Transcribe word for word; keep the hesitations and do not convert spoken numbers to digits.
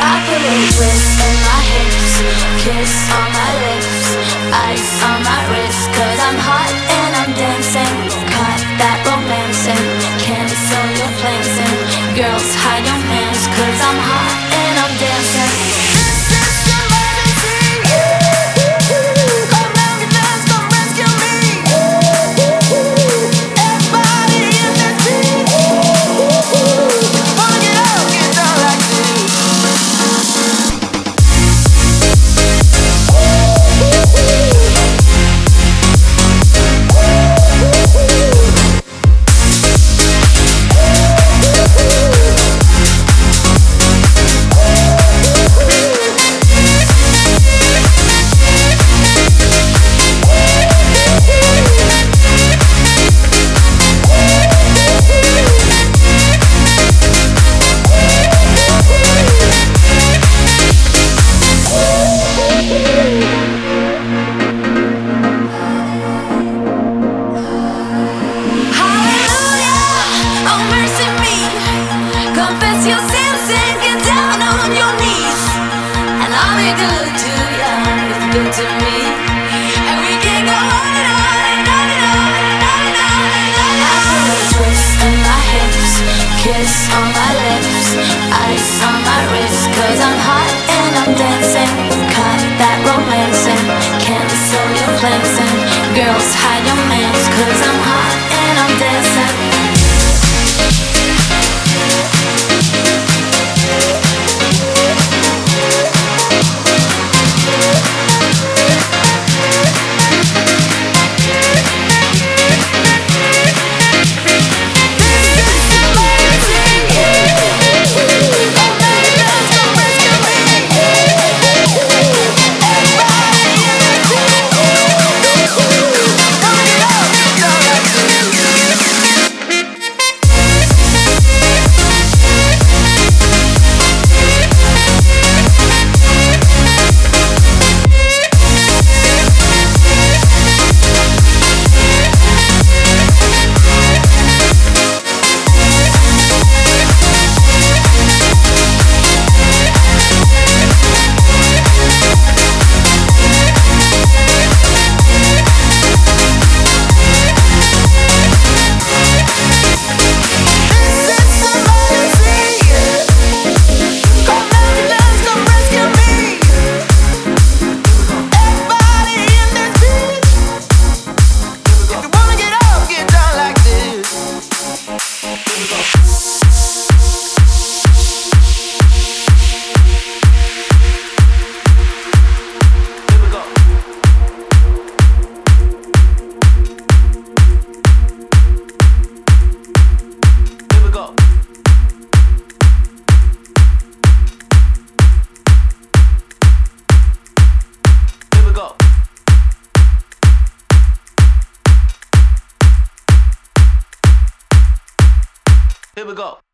I put a twist in my hips, kiss on my lips, ice on my wrist, cause I'm hot and I'm dancing. Cut that romancing, cancel your plans and girls hide your hands, cause I'm hot and I'm dancing. Confess your sins and get down on your knees, and I'll be good to you, it's good to me, and we can go on and on and on and on and on and on and on. I put a twist in my hips, kiss on my lips, ice on my wrist, cause I'm hot and I'm dancing. Cut that romancing, cancel your plans and girls hide your mans, cause I'm hot and I'm dancing. Here we go.